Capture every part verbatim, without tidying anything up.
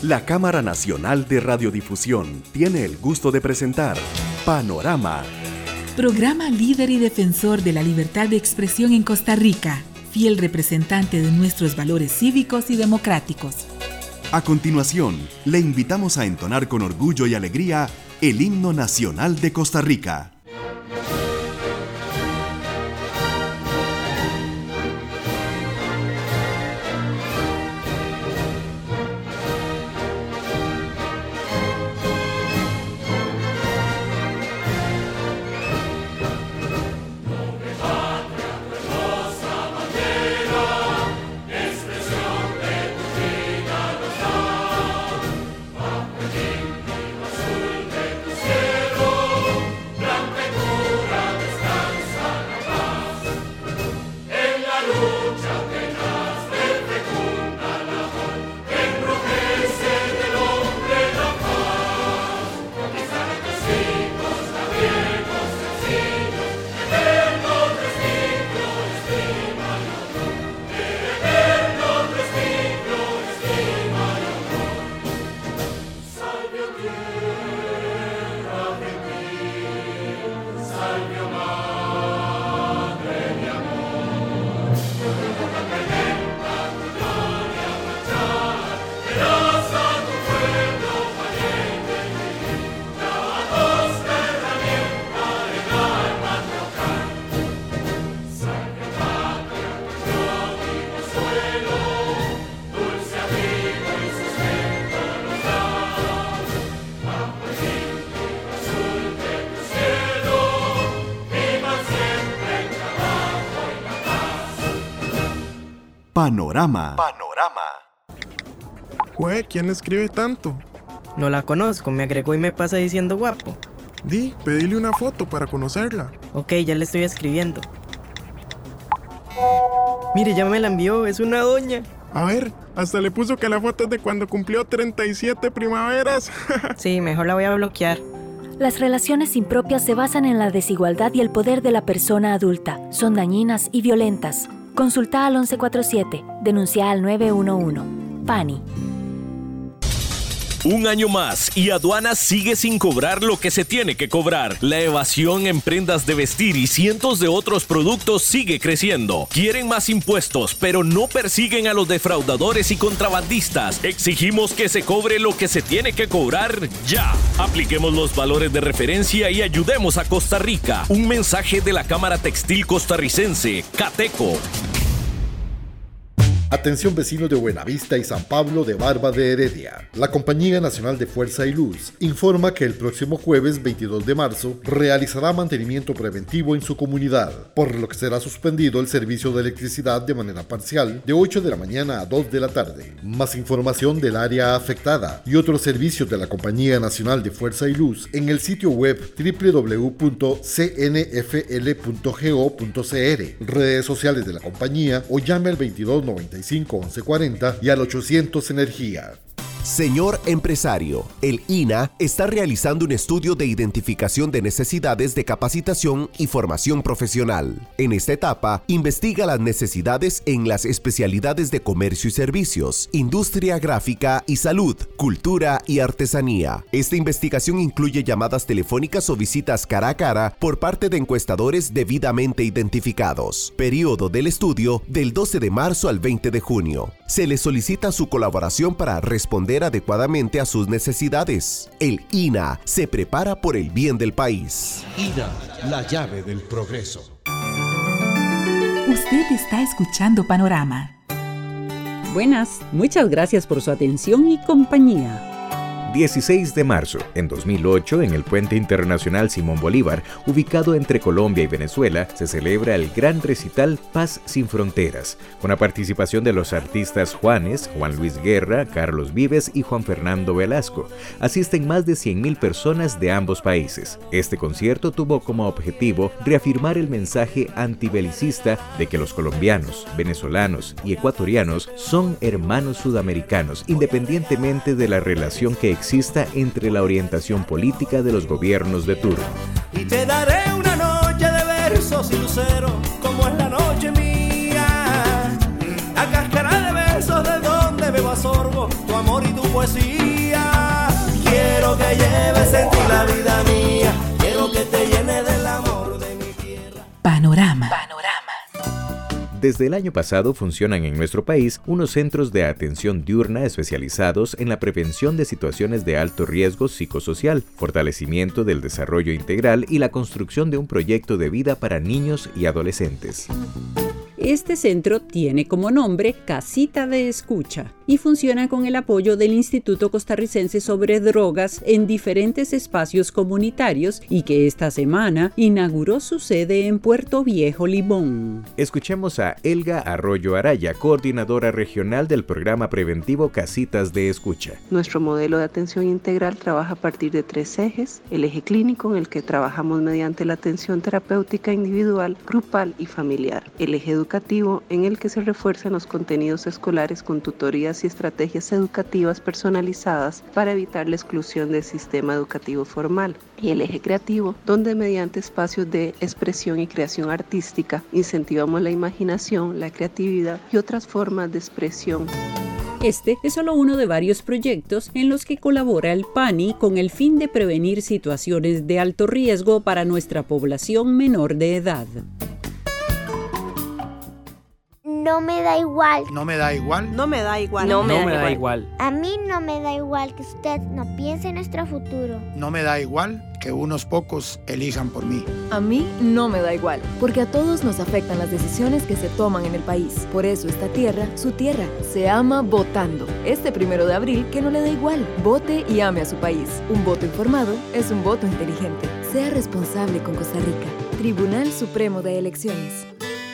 La Cámara Nacional de Radiodifusión tiene el gusto de presentar Panorama. Programa líder y defensor de la libertad de expresión en Costa Rica, fiel representante de nuestros valores cívicos y democráticos. A continuación, le invitamos a entonar con orgullo y alegría el himno nacional de Costa Rica. Panorama. Panorama. Jue, ¿quién escribe tanto? No la conozco, me agregó y me pasa diciendo guapo. Di, pedile una foto para conocerla. Ok, ya le estoy escribiendo. Mire, ya me la envió, es una doña. A ver, hasta le puso que la foto es de cuando cumplió treinta y siete primaveras. Sí, mejor la voy a bloquear. Las relaciones impropias se basan en la desigualdad y el poder de la persona adulta. Son dañinas y violentas. Consulta al once cuarenta y siete. Denuncia al nueve uno uno. PANI. Un año más y aduanas sigue sin cobrar lo que se tiene que cobrar. La evasión en prendas de vestir y cientos de otros productos sigue creciendo. Quieren más impuestos, pero no persiguen a los defraudadores y contrabandistas. Exigimos que se cobre lo que se tiene que cobrar ya. Apliquemos los valores de referencia y ayudemos a Costa Rica. Un mensaje de la Cámara Textil Costarricense, CATECO. Atención vecinos de Buenavista y San Pablo de Barba de Heredia. La Compañía Nacional de Fuerza y Luz informa que el próximo jueves veintidós de marzo realizará mantenimiento preventivo en su comunidad, por lo que será suspendido el servicio de electricidad de manera parcial de ocho de la mañana a dos de la tarde. Más información del área afectada y otros servicios de la Compañía Nacional de Fuerza y Luz en el sitio web doble u doble u doble u punto c n f l punto go punto c r, redes sociales de la compañía o llame al veintidós noventa y cinco once cuarenta y al ochocientos Energía. Señor empresario, el I N A está realizando un estudio de identificación de necesidades de capacitación y formación profesional. En esta etapa, investiga las necesidades en las especialidades de comercio y servicios, industria gráfica y salud, cultura y artesanía. Esta investigación incluye llamadas telefónicas o visitas cara a cara por parte de encuestadores debidamente identificados. Periodo del estudio del doce de marzo al veinte de junio. Se le solicita su colaboración para responder adecuadamente a sus necesidades. El I N A se prepara por el bien del país. I N A, la llave del progreso. Usted está escuchando Panorama. Buenas, muchas gracias por su atención y compañía. dieciséis de marzo, en dos mil ocho, en el Puente Internacional Simón Bolívar, ubicado entre Colombia y Venezuela, se celebra el gran recital Paz sin Fronteras, con la participación de los artistas Juanes, Juan Luis Guerra, Carlos Vives y Juan Fernando Velasco. Asisten más de cien mil personas de ambos países. Este concierto tuvo como objetivo reafirmar el mensaje antibelicista de que los colombianos, venezolanos y ecuatorianos son hermanos sudamericanos, independientemente de la relación que existe exista entre la orientación política de los gobiernos de turno. Y te daré una noche de versos y luceros, como es la noche mía. A cáscara de besos de donde bebo a sorbo tu amor y tu poesía. Quiero que lleves en ti la vida mía. Quiero que te llene del amor de mi tierra. Panorama. Panorama. Desde el año pasado funcionan en nuestro país unos centros de atención diurna especializados en la prevención de situaciones de alto riesgo psicosocial, fortalecimiento del desarrollo integral y la construcción de un proyecto de vida para niños y adolescentes. Este centro tiene como nombre Casita de Escucha y funciona con el apoyo del Instituto Costarricense sobre Drogas en diferentes espacios comunitarios y que esta semana inauguró su sede en Puerto Viejo, Limón. Escuchemos a Elga Arroyo Araya, coordinadora regional del programa preventivo Casitas de Escucha. Nuestro modelo de atención integral trabaja a partir de tres ejes: el eje clínico, en el que trabajamos mediante la atención terapéutica individual, grupal y familiar; el eje educativo, en el que se refuerzan los contenidos escolares con tutorías y estrategias educativas personalizadas para evitar la exclusión del sistema educativo formal; y el eje creativo, donde mediante espacios de expresión y creación artística incentivamos la imaginación, la creatividad y otras formas de expresión. Este es solo uno de varios proyectos en los que colabora el PANI con el fin de prevenir situaciones de alto riesgo para nuestra población menor de edad. No me da igual. No me da igual. No me da igual. No me, no da, me da igual. igual. A mí no me da igual que usted no piense en nuestro futuro. No me da igual que unos pocos elijan por mí. A mí no me da igual, porque a todos nos afectan las decisiones que se toman en el país. Por eso esta tierra, su tierra, se ama votando. Este primero de abril, que no le da igual. Vote y ame a su país. Un voto informado es un voto inteligente. Sea responsable con Costa Rica. Tribunal Supremo de Elecciones.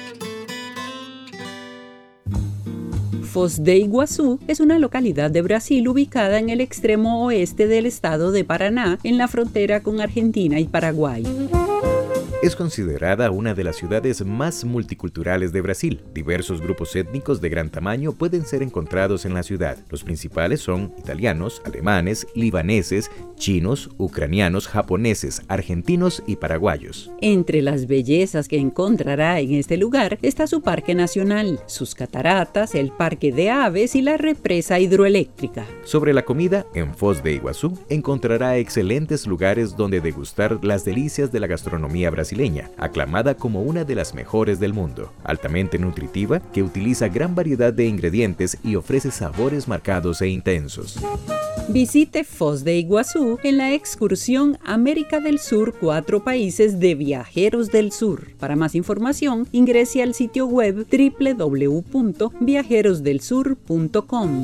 Foz de Iguazú es una localidad de Brasil ubicada en el extremo oeste del estado de Paraná, en la frontera con Argentina y Paraguay. Es considerada una de las ciudades más multiculturales de Brasil. Diversos grupos étnicos de gran tamaño pueden ser encontrados en la ciudad. Los principales son italianos, alemanes, libaneses, chinos, ucranianos, japoneses, argentinos y paraguayos. Entre las bellezas que encontrará en este lugar está su parque nacional, sus cataratas, el parque de aves y la represa hidroeléctrica. Sobre la comida, en Foz de Iguazú encontrará excelentes lugares donde degustar las delicias de la gastronomía brasileña. brasileña, aclamada como una de las mejores del mundo, altamente nutritiva, que utiliza gran variedad de ingredientes y ofrece sabores marcados e intensos. Visite Foz de Iguazú en la excursión América del Sur, cuatro países de Viajeros del Sur. Para más información, ingrese al sitio web doble u doble u doble u punto viajeros del sur punto com.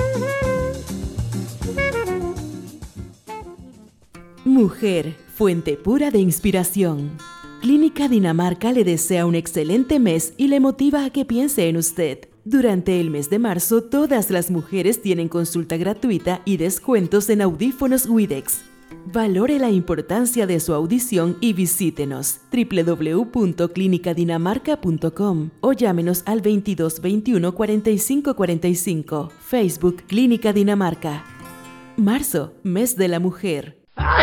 Mujer, fuente pura de inspiración. Clínica Dinamarca le desea un excelente mes y le motiva a que piense en usted. Durante el mes de marzo, todas las mujeres tienen consulta gratuita y descuentos en audífonos Widex. Valore la importancia de su audición y visítenos doble u doble u doble u punto clínica dinamarca punto com o llámenos al veintidós veintiuno cuarenta y cinco cuarenta y cinco. Facebook Clínica Dinamarca. Marzo, mes de la mujer.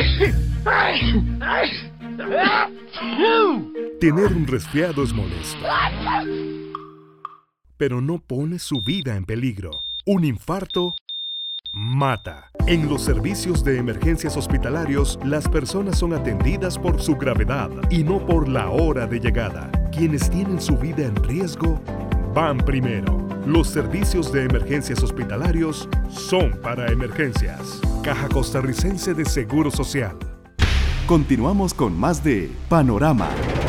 Tener un resfriado es molesto, pero no pone su vida en peligro. Un infarto mata. En los servicios de emergencias hospitalarios, las personas son atendidas por su gravedad y no por la hora de llegada. Quienes tienen su vida en riesgo van primero. Los servicios de emergencias hospitalarios son para emergencias. Caja Costarricense de Seguro Social. Continuamos con más de Panorama.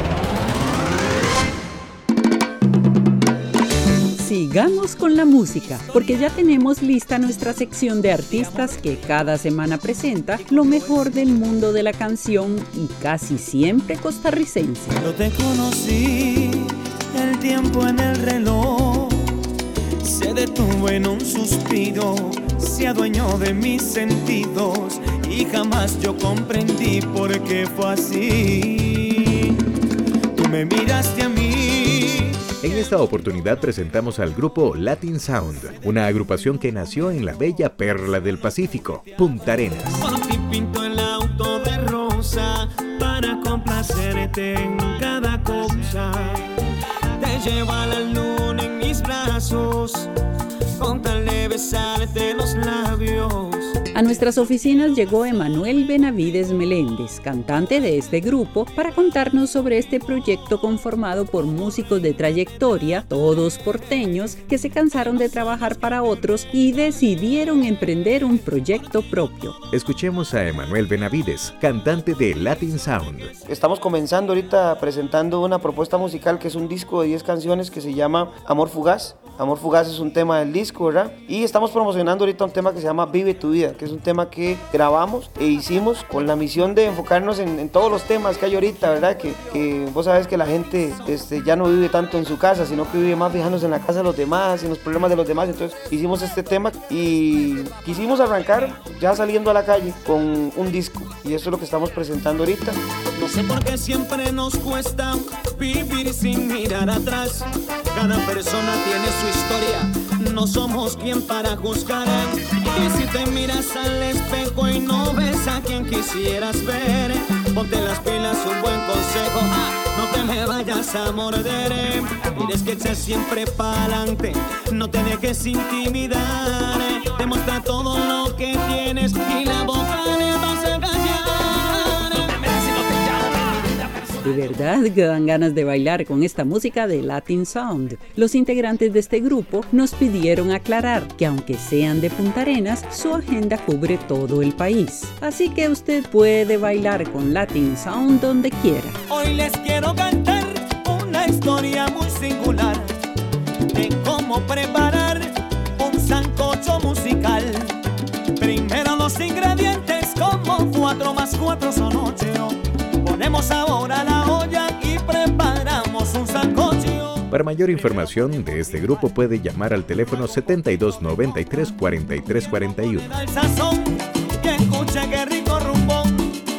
Sigamos con la música, porque ya tenemos lista nuestra sección de artistas que cada semana presenta lo mejor del mundo de la canción y casi siempre costarricense. Cuando te conocí, el tiempo en el reloj se detuvo en un suspiro, se adueñó de mis sentidos y jamás yo comprendí por qué fue así. Tú me miraste a mí. En esta oportunidad presentamos al grupo Latin Sound, una agrupación que nació en la bella perla del Pacífico, Punta Arenas. Por ti pinto el auto de rosa para complacerte en cada cosa. Te llevo a la luna en mis brazos con tal de besarte los labios. A nuestras oficinas llegó Emanuel Benavides Meléndez, cantante de este grupo, para contarnos sobre este proyecto conformado por músicos de trayectoria, todos porteños, que se cansaron de trabajar para otros y decidieron emprender un proyecto propio. Escuchemos a Emanuel Benavides, cantante de Latin Sound. Estamos comenzando ahorita presentando una propuesta musical que es un disco de diez canciones que se llama Amor Fugaz. Amor Fugaz es un tema del disco, ¿verdad? Y estamos promocionando ahorita un tema que se llama Vive tu Vida, que es un tema que grabamos e hicimos con la misión de enfocarnos en, en todos los temas que hay ahorita, ¿verdad? Que, que vos sabes que la gente este, ya no vive tanto en su casa, sino que vive más fijándose en la casa de los demás, en los problemas de los demás. Entonces hicimos este tema y quisimos arrancar ya saliendo a la calle con un disco. Y eso es lo que estamos presentando ahorita. No sé por qué siempre nos cuesta vivir sin mirar atrás. Cada persona tiene su historia, no somos quien para juzgar. Y si te miras al espejo y no ves a quien quisieras ver, ponte las pilas, un buen consejo, no te me vayas a morder. Tienes que echar siempre pa'lante, no te dejes intimidar. Demuestra todo lo que tienes y la boca le vas a callar. De verdad que dan ganas de bailar con esta música de Latin Sound. Los integrantes de este grupo nos pidieron aclarar que aunque sean de Punta Arenas, su agenda cubre todo el país. Así que usted puede bailar con Latin Sound donde quiera. Hoy les quiero cantar una historia muy singular de cómo preparar un sancocho musical. Primero los ingredientes, como cuatro más cuatro son ocho. Ponemos ahora la olla y preparamos un sancocho. Para mayor información de este grupo puede llamar al teléfono setenta y dos noventa y tres cuarenta y tres cuarenta y uno. El sazón, que escuche qué rico rumbón.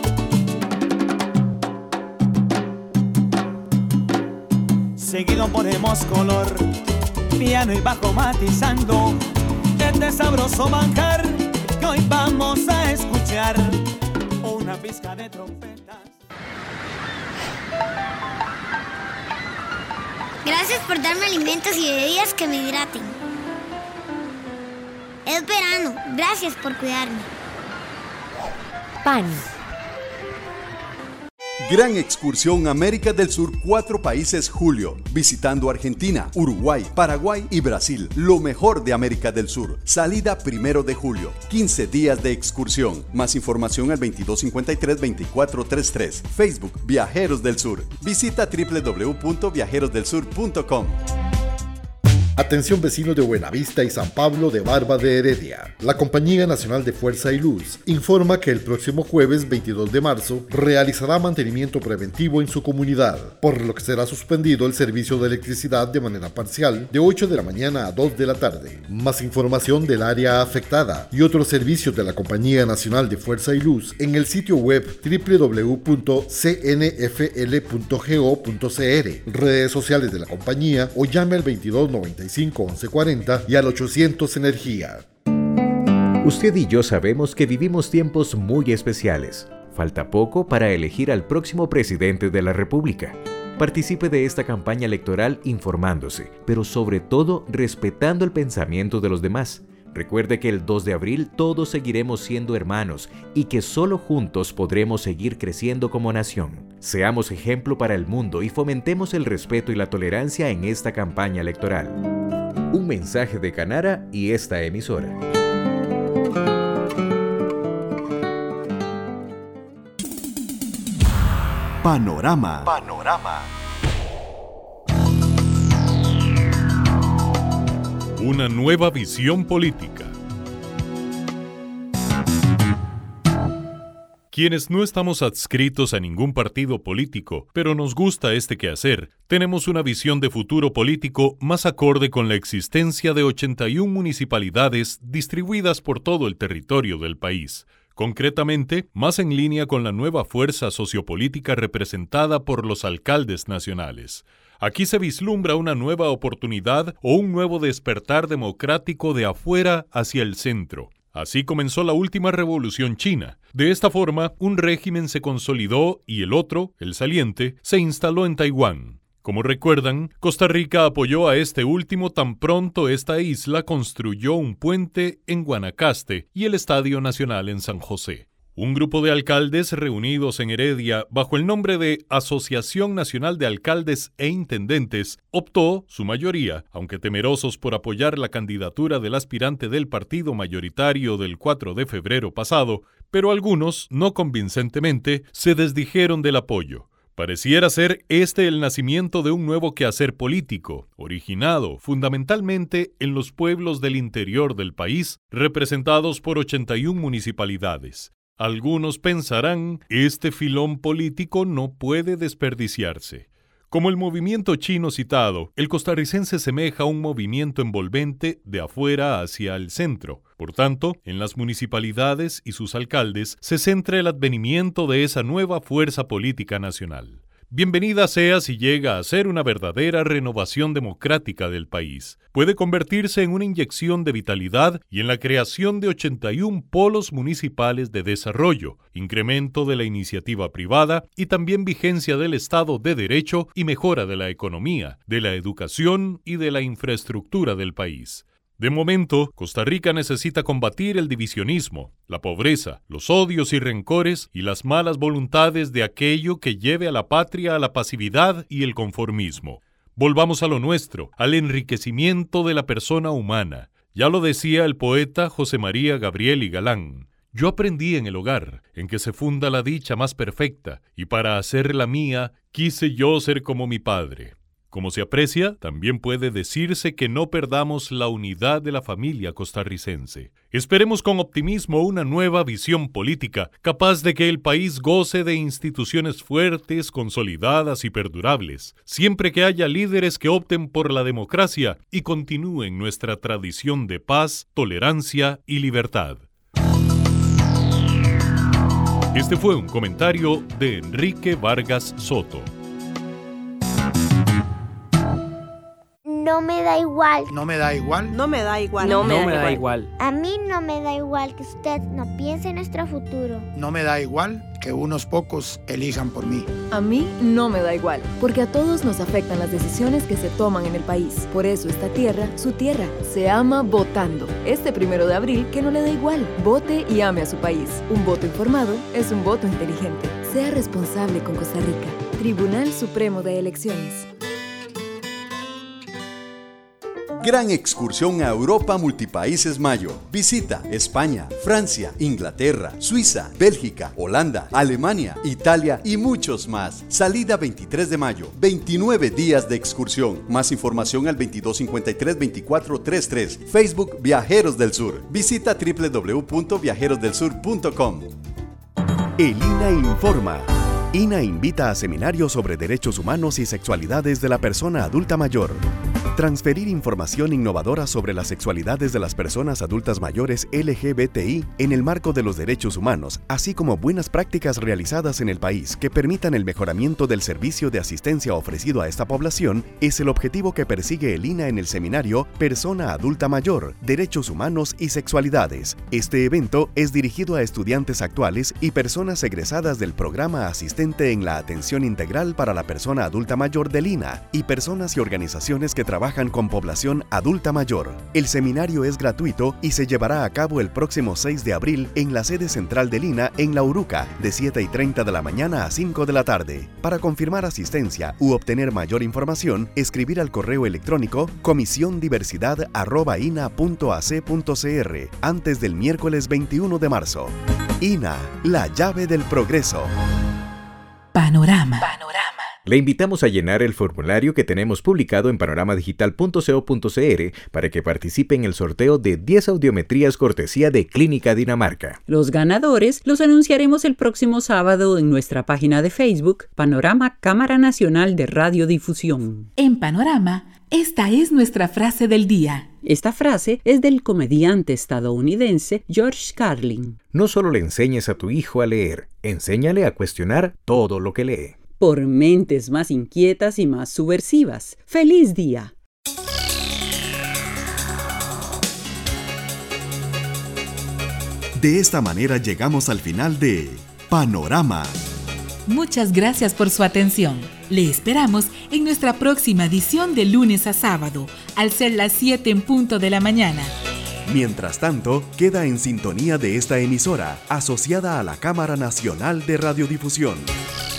Seguido ponemos color, piano y bajo matizando este sabroso manjar que hoy vamos a escuchar. Una pizca de trompetas. Gracias por darme alimentos y bebidas que me hidraten. Es verano, gracias por cuidarme. P A N. Gran excursión América del Sur, cuatro países julio, visitando Argentina, Uruguay, Paraguay y Brasil, lo mejor de América del Sur. Salida primero de julio, quince días de excursión. Más información al veintidós cincuenta y tres veinticuatro treinta y tres. Facebook Viajeros del Sur. Visita doble u doble u doble u punto viajeros del sur punto com. Atención vecinos de Buenavista y San Pablo de Barba de Heredia. La Compañía Nacional de Fuerza y Luz informa que el próximo jueves veintidós de marzo realizará mantenimiento preventivo en su comunidad, por lo que será suspendido el servicio de electricidad de manera parcial de ocho de la mañana a dos de la tarde. Más información del área afectada y otros servicios de la Compañía Nacional de Fuerza y Luz en el sitio web doble u doble u doble u punto c n f l punto go punto c r, redes sociales de la compañía o llame al veintidós noventa y cinco once cuarenta y al ochocientos Energía. Usted y yo sabemos que vivimos tiempos muy especiales. Falta poco para elegir al próximo presidente de la República. Participe de esta campaña electoral informándose, pero sobre todo respetando el pensamiento de los demás. Recuerde que el dos de abril todos seguiremos siendo hermanos y que solo juntos podremos seguir creciendo como nación. Seamos ejemplo para el mundo y fomentemos el respeto y la tolerancia en esta campaña electoral. Un mensaje de Canara y esta emisora. Panorama. Panorama. Una nueva visión política. Quienes no estamos adscritos a ningún partido político, pero nos gusta este quehacer, tenemos una visión de futuro político más acorde con la existencia de ochenta y una municipalidades distribuidas por todo el territorio del país. Concretamente, más en línea con la nueva fuerza sociopolítica representada por los alcaldes nacionales. Aquí se vislumbra una nueva oportunidad o un nuevo despertar democrático de afuera hacia el centro. Así comenzó la última revolución china. De esta forma, un régimen se consolidó y el otro, el saliente, se instaló en Taiwán. Como recuerdan, Costa Rica apoyó a este último tan pronto esta isla construyó un puente en Guanacaste y el Estadio Nacional en San José. Un grupo de alcaldes reunidos en Heredia bajo el nombre de Asociación Nacional de Alcaldes e Intendentes optó, su mayoría, aunque temerosos por apoyar la candidatura del aspirante del partido mayoritario del cuatro de febrero pasado, pero algunos, no convincentemente, se desdijeron del apoyo. Pareciera ser este el nacimiento de un nuevo quehacer político, originado fundamentalmente en los pueblos del interior del país, representados por ochenta y una municipalidades. Algunos pensarán, este filón político no puede desperdiciarse. Como el movimiento chino citado, el costarricense semeja a un movimiento envolvente de afuera hacia el centro. Por tanto, en las municipalidades y sus alcaldes se centra el advenimiento de esa nueva fuerza política nacional. Bienvenida sea si llega a ser una verdadera renovación democrática del país. Puede convertirse en una inyección de vitalidad y en la creación de ochenta y un polos municipales de desarrollo, incremento de la iniciativa privada y también vigencia del Estado de Derecho y mejora de la economía, de la educación y de la infraestructura del país. De momento, Costa Rica necesita combatir el divisionismo, la pobreza, los odios y rencores y las malas voluntades de aquello que lleve a la patria a la pasividad y el conformismo. Volvamos a lo nuestro, al enriquecimiento de la persona humana. Ya lo decía el poeta José María Gabriel y Galán. Yo aprendí en el hogar, en que se funda la dicha más perfecta, y para hacerla mía, quise yo ser como mi padre. Como se aprecia, también puede decirse que no perdamos la unidad de la familia costarricense. Esperemos con optimismo una nueva visión política, capaz de que el país goce de instituciones fuertes, consolidadas y perdurables, siempre que haya líderes que opten por la democracia y continúen nuestra tradición de paz, tolerancia y libertad. Este fue un comentario de Enrique Vargas Soto. No me da igual. No me da igual. No me da igual. No me, no me da igual. A mí no me da igual que usted no piense en nuestro futuro. No me da igual que unos pocos elijan por mí. A mí no me da igual, porque a todos nos afectan las decisiones que se toman en el país. Por eso esta tierra, su tierra, se ama votando. Este primero de abril, que no le da igual. Vote y ame a su país. Un voto informado es un voto inteligente. Sea responsable con Costa Rica. Tribunal Supremo de Elecciones. Gran excursión a Europa Multipaíses Mayo. Visita España, Francia, Inglaterra, Suiza, Bélgica, Holanda, Alemania, Italia y muchos más. Salida veintitrés de mayo. veintinueve días de excursión. Más información al veintidós cincuenta y tres veinticuatro treinta y tres. Facebook Viajeros del Sur. Visita doble u doble u doble u punto viajeros del sur punto com. El I N A informa. I N A invita a seminarios sobre derechos humanos y sexualidades de la persona adulta mayor. Transferir información innovadora sobre las sexualidades de las personas adultas mayores L G B T I en el marco de los derechos humanos, así como buenas prácticas realizadas en el país que permitan el mejoramiento del servicio de asistencia ofrecido a esta población, es el objetivo que persigue el I N A en el seminario Persona Adulta Mayor, Derechos Humanos y Sexualidades. Este evento es dirigido a estudiantes actuales y personas egresadas del programa asistente en la atención integral para la persona adulta mayor del I N A y personas y organizaciones que trabajan trabajan con población adulta mayor. El seminario es gratuito y se llevará a cabo el próximo seis de abril en la sede central del I N A en La Uruca, de siete y treinta de la mañana a cinco de la tarde. Para confirmar asistencia u obtener mayor información, escribir al correo electrónico comisión diversidad arroba ina punto a c punto c r antes del miércoles veintiuno de marzo. I N A, la llave del progreso. Panorama. Panorama. Le invitamos a llenar el formulario que tenemos publicado en panorama digital punto co punto c r para que participe en el sorteo de diez audiometrías cortesía de Clínica Dinamarca. Los ganadores los anunciaremos el próximo sábado en nuestra página de Facebook, Panorama Cámara Nacional de Radiodifusión. En Panorama, esta es nuestra frase del día. Esta frase es del comediante estadounidense George Carlin. No solo le enseñes a tu hijo a leer, enséñale a cuestionar todo lo que lee. Por mentes más inquietas y más subversivas. ¡Feliz día! De esta manera llegamos al final de Panorama. Muchas gracias por su atención. Le esperamos en nuestra próxima edición de lunes a sábado, al ser las siete en punto de la mañana. Mientras tanto, queda en sintonía de esta emisora, asociada a la Cámara Nacional de Radiodifusión.